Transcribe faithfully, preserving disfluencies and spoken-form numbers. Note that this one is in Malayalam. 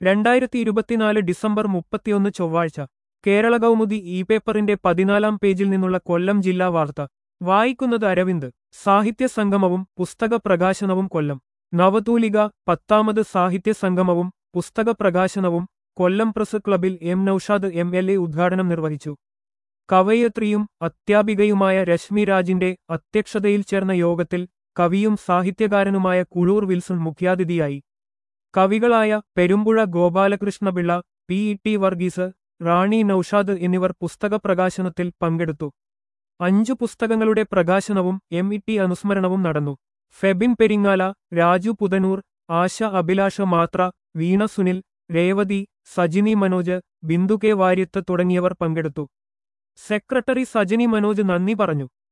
രണ്ടായിരത്തി ഇരുപത്തിനാല് ഡിസംബർ മുപ്പത്തിയൊന്ന് ചൊവ്വാഴ്ച കേരള കൗമുദി ഇ പേപ്പറിന്റെ പതിനാലാം പേജിൽ നിന്നുള്ള കൊല്ലം ജില്ലാ വാർത്ത വായിക്കുന്നത് അരവിന്ദ്. സാഹിത്യ സംഗമവും പുസ്തക പ്രകാശനവും കൊല്ലം. നവതൂലിക പത്താമത് സാഹിത്യ സംഗമവും പുസ്തക പ്രകാശനവും കൊല്ലം പ്രസ് ക്ലബിൽ M Naushad M L A ഉദ്ഘാടനം നിർവഹിച്ചു. കവയിത്രിയും അധ്യാപികയുമായ രശ്മി രാജിന്റെ അധ്യക്ഷതയിൽ ചേർന്ന യോഗത്തിൽ കവിയും സാഹിത്യകാരനുമായ കുഴൂർ വിൽസൺ മുഖ്യാതിഥിയായി. കവികളായ Perumpuzha Gopalakrishnapillai, P E T Varghese, Rani Naushad എന്നിവർ പുസ്തക പ്രകാശനത്തിൽ പങ്കെടുത്തു. അഞ്ചു പുസ്തകങ്ങളുടെ പ്രകാശനവും എം ഇ ടി അനുസ്മരണവും നടന്നു. ഫെബിൻ പെരിങ്ങാല, രാജു പുതനൂർ, ആശ അഭിലാഷ മാത്ര, വീണ സുനിൽ, രേവതി, സജിനി മനോജ്, ബിന്ദു കെ വാര്യത്ത് തുടങ്ങിയവർ പങ്കെടുത്തു. സെക്രട്ടറി സജിനി മനോജ് നന്ദി പറഞ്ഞു.